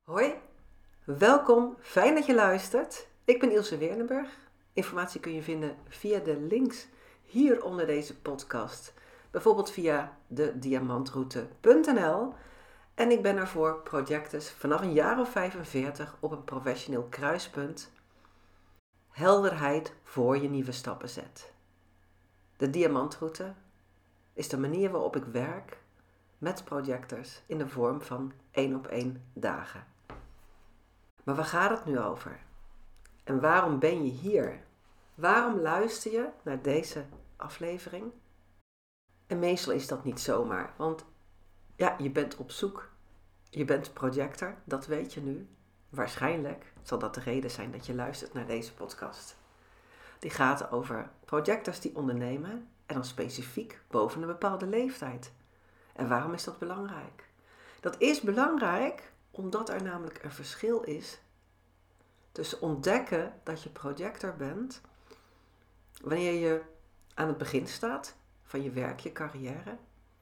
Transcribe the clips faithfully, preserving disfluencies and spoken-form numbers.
Hoi, welkom, fijn dat je luistert. Ik ben Ilse Weernenburg. Informatie kun je vinden via de links hier onder deze podcast. Bijvoorbeeld via de diamantroute punt n l. En ik ben er voor projectors vanaf een jaar of vijfenveertig op een professioneel kruispunt. Helderheid voor je nieuwe stappen zet. De diamantroute is de manier waarop ik werk met projectors in de vorm van één op één dagen. Maar waar gaat het nu over? En waarom ben je hier? Waarom luister je naar deze aflevering? En meestal is dat niet zomaar, want ja, je bent op zoek. Je bent projector, dat weet je nu. Waarschijnlijk zal dat de reden zijn dat je luistert naar deze podcast. Die gaat over projectors die ondernemen en dan specifiek boven een bepaalde leeftijd. En waarom is dat belangrijk? Dat is belangrijk omdat er namelijk een verschil is tussen ontdekken dat je projector bent wanneer je aan het begin staat van je werk, je carrière,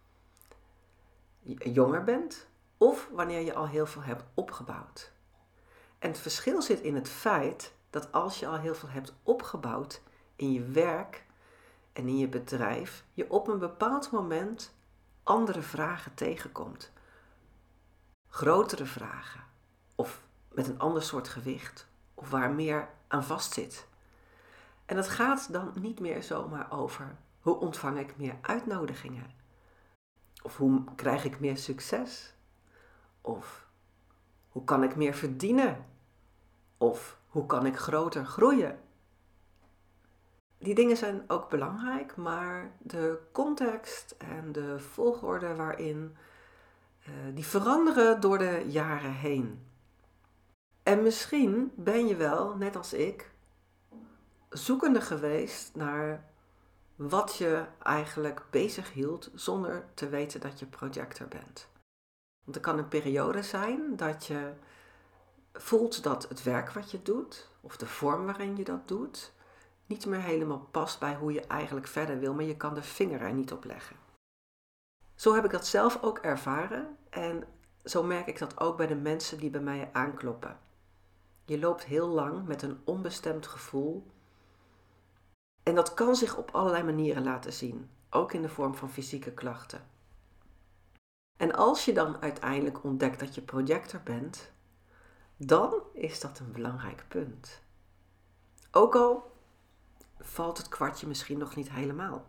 jonger bent of wanneer je al heel veel hebt opgebouwd. En het verschil zit in het feit dat als je al heel veel hebt opgebouwd in je werk en in je bedrijf, je op een bepaald moment andere vragen tegenkomt. Grotere vragen of met een ander soort gewicht of waar meer aan vastzit. En het gaat dan niet meer zomaar over hoe ontvang ik meer uitnodigingen of hoe krijg ik meer succes of hoe kan ik meer verdienen of hoe kan ik groter groeien. Die dingen zijn ook belangrijk, maar de context en de volgorde waarin uh, die veranderen door de jaren heen. En misschien ben je wel, net als ik, zoekende geweest naar wat je eigenlijk bezig hield zonder te weten dat je projector bent. Want er kan een periode zijn dat je voelt dat het werk wat je doet, of de vorm waarin je dat doet, niet meer helemaal past bij hoe je eigenlijk verder wil, maar je kan de vinger er niet op leggen. Zo heb ik dat zelf ook ervaren en zo merk ik dat ook bij de mensen die bij mij aankloppen. Je loopt heel lang met een onbestemd gevoel en dat kan zich op allerlei manieren laten zien, ook in de vorm van fysieke klachten. En als je dan uiteindelijk ontdekt dat je projector bent, dan is dat een belangrijk punt. Ook al valt het kwartje misschien nog niet helemaal.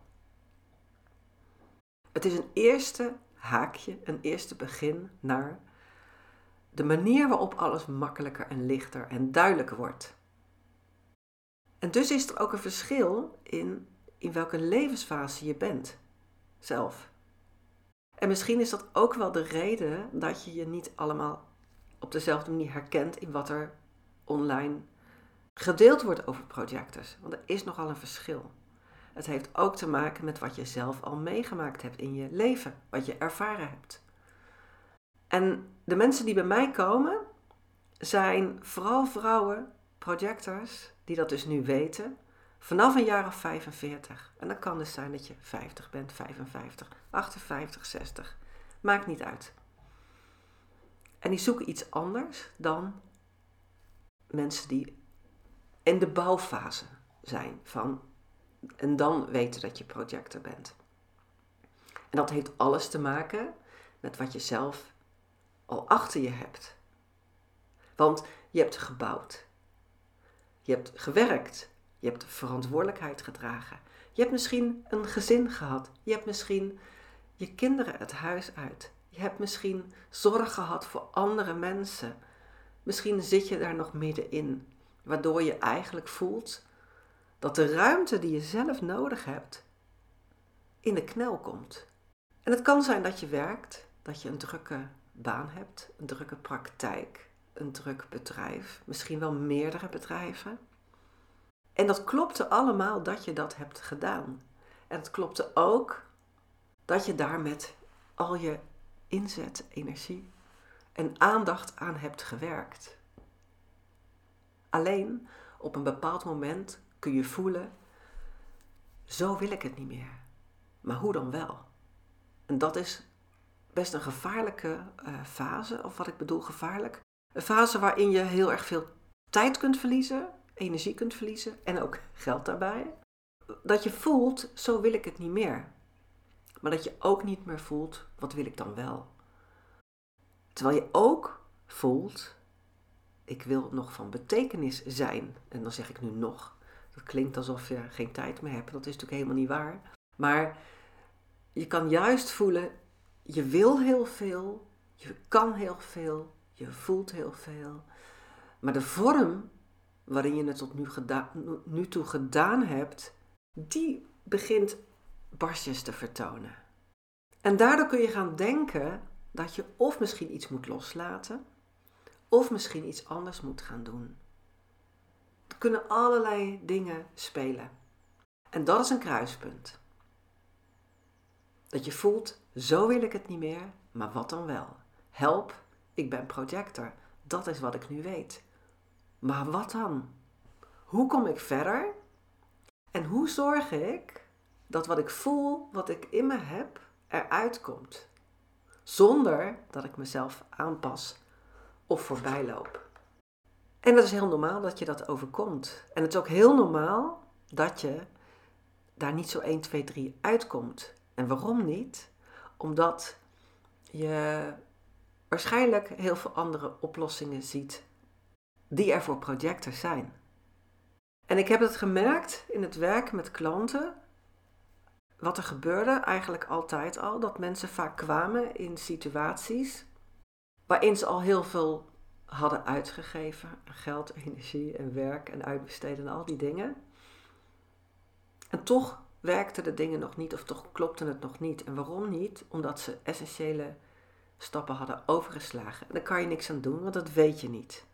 Het is een eerste haakje, een eerste begin naar de manier waarop alles makkelijker en lichter en duidelijker wordt. En dus is er ook een verschil in, in welke levensfase je bent, zelf. En misschien is dat ook wel de reden dat je je niet allemaal op dezelfde manier herkent in wat er online gedeeld wordt over projectors. Want er is nogal een verschil. Het heeft ook te maken met wat je zelf al meegemaakt hebt in je leven, wat je ervaren hebt. En de mensen die bij mij komen, zijn vooral vrouwen, projectors, die dat dus nu weten, vanaf een jaar of vijfenveertig. En dat kan dus zijn dat je vijftig bent, vijfenvijftig, achtenvijftig, zestig. Maakt niet uit. En die zoeken iets anders dan mensen die in de bouwfase zijn van en dan weten dat je projector bent. En dat heeft alles te maken met wat je zelf al achter je hebt. Want je hebt gebouwd. Je hebt gewerkt. Je hebt verantwoordelijkheid gedragen. Je hebt misschien een gezin gehad. Je hebt misschien je kinderen het huis uit. Je hebt misschien zorg gehad voor andere mensen. Misschien zit je daar nog middenin. Waardoor je eigenlijk voelt dat de ruimte die je zelf nodig hebt in de knel komt. En het kan zijn dat je werkt, dat je een drukke baan hebt, een drukke praktijk, een druk bedrijf, misschien wel meerdere bedrijven. En dat klopte allemaal dat je dat hebt gedaan. En het klopte ook dat je daar met al je inzet, energie en aandacht aan hebt gewerkt. Alleen op een bepaald moment kun je voelen, zo wil ik het niet meer. Maar hoe dan wel? En dat is best een gevaarlijke uh, fase, of wat ik bedoel gevaarlijk. Een fase waarin je heel erg veel tijd kunt verliezen, energie kunt verliezen en ook geld daarbij. Dat je voelt, zo wil ik het niet meer. Maar dat je ook niet meer voelt, wat wil ik dan wel? Terwijl je ook voelt, ik wil nog van betekenis zijn. En dan zeg ik nu nog. Dat klinkt alsof je geen tijd meer hebt. Dat is natuurlijk helemaal niet waar. Maar je kan juist voelen, je wil heel veel, je kan heel veel, je voelt heel veel. Maar de vorm waarin je het tot nu, geda- nu toe gedaan hebt, die begint barstjes te vertonen. En daardoor kun je gaan denken dat je of misschien iets moet loslaten, of misschien iets anders moet gaan doen. Er kunnen allerlei dingen spelen. En dat is een kruispunt. Dat je voelt, zo wil ik het niet meer, maar wat dan wel? Help, ik ben projector. Dat is wat ik nu weet. Maar wat dan? Hoe kom ik verder? En hoe zorg ik dat wat ik voel, wat ik in me heb, eruit komt? Zonder dat ik mezelf aanpas of voorbij loop. En dat is heel normaal dat je dat overkomt. En het is ook heel normaal dat je daar niet zo één, twee, drie uitkomt. En waarom niet? Omdat je waarschijnlijk heel veel andere oplossingen ziet die er voor projectors zijn. En ik heb het gemerkt in het werk met klanten. Wat er gebeurde eigenlijk altijd al, dat mensen vaak kwamen in situaties waarin ze al heel veel hadden uitgegeven. Geld, energie en werk en uitbesteden en al die dingen. En toch werkten de dingen nog niet of toch klopte het nog niet. En waarom niet? Omdat ze essentiële stappen hadden overgeslagen. En daar kan je niks aan doen, want dat weet je niet.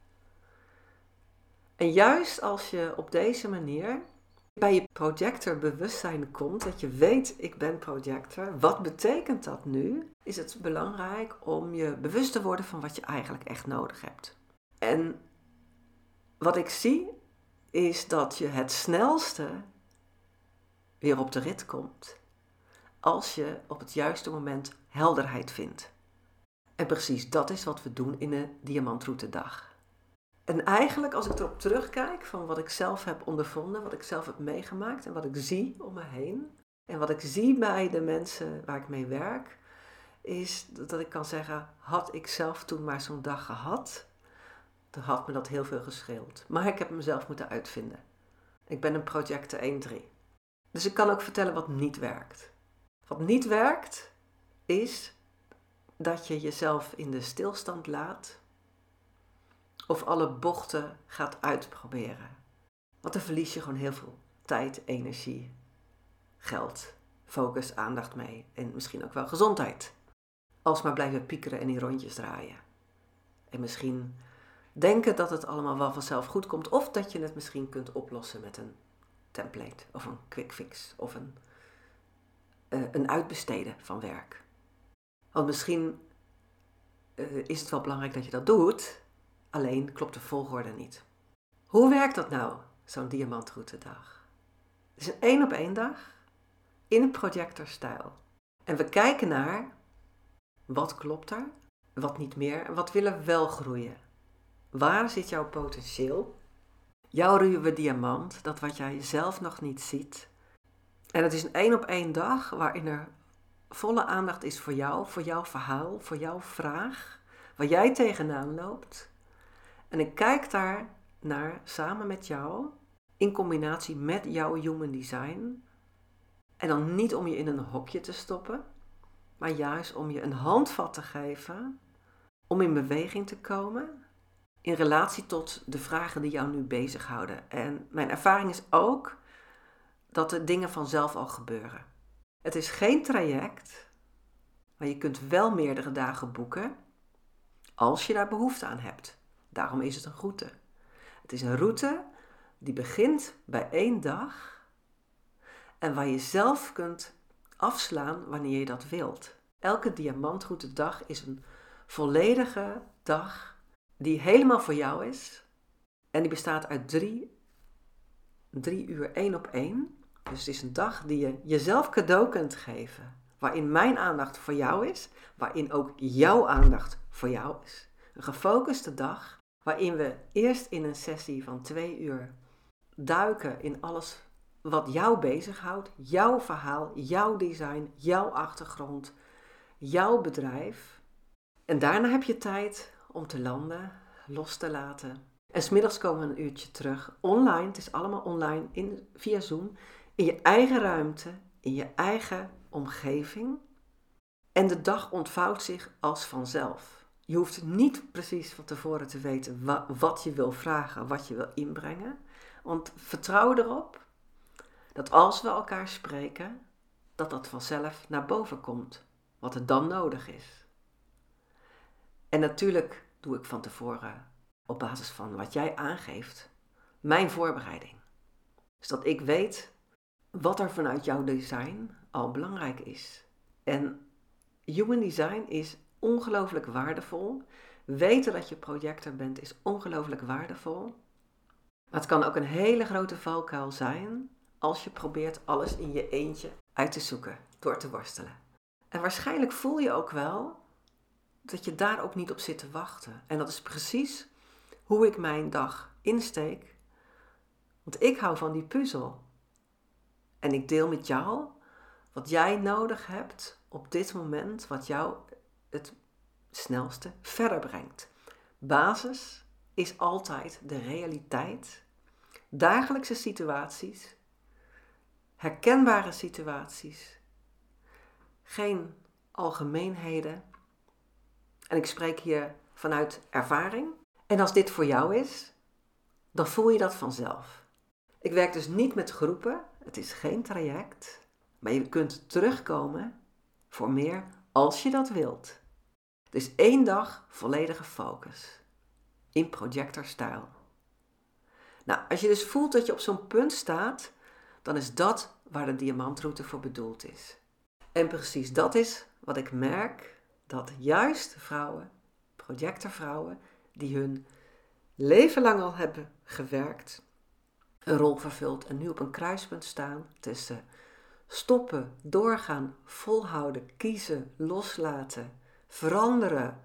En juist als je op deze manier bij je projector bewustzijn komt, dat je weet, ik ben projector, wat betekent dat nu? Is het belangrijk om je bewust te worden van wat je eigenlijk echt nodig hebt. En wat ik zie, is dat je het snelste weer op de rit komt als je op het juiste moment helderheid vindt. En precies dat is wat we doen in een diamantroute dag. En eigenlijk als ik erop terugkijk van wat ik zelf heb ondervonden, wat ik zelf heb meegemaakt en wat ik zie om me heen. En wat ik zie bij de mensen waar ik mee werk, is dat ik kan zeggen, had ik zelf toen maar zo'n dag gehad, dan had me dat heel veel gescheeld. Maar ik heb mezelf moeten uitvinden. Ik ben een projector één drie. Dus ik kan ook vertellen wat niet werkt. Wat niet werkt, is dat je jezelf in de stilstand laat of alle bochten gaat uitproberen. Want dan verlies je gewoon heel veel tijd, energie, geld, focus, aandacht mee en misschien ook wel gezondheid. Alsmaar blijven piekeren en in rondjes draaien. En misschien denken dat het allemaal wel vanzelf goed komt of dat je het misschien kunt oplossen met een template of een quick fix of een, uh, een uitbesteden van werk. Want misschien uh, is het wel belangrijk dat je dat doet, alleen klopt de volgorde niet. Hoe werkt dat nou, zo'n diamantroute-dag? Het is een één op één dag in een projectorstijl. En we kijken naar wat klopt er, wat niet meer en wat willen wel groeien. Waar zit jouw potentieel? Jouw ruwe diamant, dat wat jij zelf nog niet ziet. En het is een één op één dag waarin er volle aandacht is voor jou, voor jouw verhaal, voor jouw vraag, waar jij tegenaan loopt. En ik kijk daar naar samen met jou, in combinatie met jouw human design. En dan niet om je in een hokje te stoppen, maar juist om je een handvat te geven, om in beweging te komen, in relatie tot de vragen die jou nu bezighouden. En mijn ervaring is ook dat de dingen vanzelf al gebeuren. Het is geen traject, maar je kunt wel meerdere dagen boeken als je daar behoefte aan hebt. Daarom is het een route. Het is een route die begint bij één dag en waar je zelf kunt afslaan wanneer je dat wilt. Elke diamantroute dag is een volledige dag die helemaal voor jou is. En die bestaat uit drie, drie uur één op één. Dus het is een dag die je jezelf cadeau kunt geven. Waarin mijn aandacht voor jou is. Waarin ook jouw aandacht voor jou is. Een gefocuste dag waarin we eerst in een sessie van twee uur duiken in alles wat jou bezighoudt. Jouw verhaal, jouw design, jouw achtergrond, jouw bedrijf. En daarna heb je tijd om te landen, los te laten. En 's middags komen we een uurtje terug, online, het is allemaal online, in, via Zoom, in je eigen ruimte, in je eigen omgeving. En de dag ontvouwt zich als vanzelf. Je hoeft niet precies van tevoren te weten wa- wat je wil vragen, wat je wil inbrengen. Want vertrouw erop dat als we elkaar spreken, dat dat vanzelf naar boven komt, wat er dan nodig is. En natuurlijk doe ik van tevoren, op basis van wat jij aangeeft, mijn voorbereiding. Zodat ik weet wat er vanuit jouw design al belangrijk is. En human design is ongelooflijk waardevol. Weten dat je projector bent is ongelooflijk waardevol. Maar het kan ook een hele grote valkuil zijn als je probeert alles in je eentje uit te zoeken, door te worstelen. En waarschijnlijk voel je ook wel dat je daar ook niet op zit te wachten. En dat is precies hoe ik mijn dag insteek. Want ik hou van die puzzel. En ik deel met jou wat jij nodig hebt op dit moment, wat jou het snelste verder brengt. Basis is altijd de realiteit, dagelijkse situaties, herkenbare situaties, geen algemeenheden. En ik spreek hier vanuit ervaring. En als dit voor jou is, dan voel je dat vanzelf. Ik werk dus niet met groepen, het is geen traject, maar je kunt terugkomen voor meer als je dat wilt. Dus één dag volledige focus, in projectorstijl. Nou, als je dus voelt dat je op zo'n punt staat, dan is dat waar de diamantroute voor bedoeld is. En precies dat is wat ik merk, dat juist vrouwen, projectorvrouwen, die hun leven lang al hebben gewerkt, een rol vervuld en nu op een kruispunt staan tussen stoppen, doorgaan, volhouden, kiezen, loslaten, veranderen.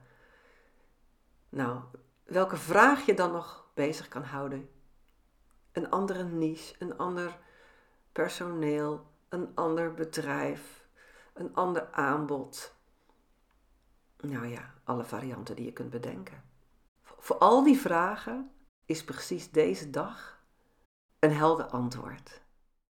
Nou, welke vraag je dan nog bezig kan houden. Een andere niche, een ander personeel, een ander bedrijf, een ander aanbod. Nou ja, alle varianten die je kunt bedenken. Voor al die vragen is precies deze dag een helder antwoord.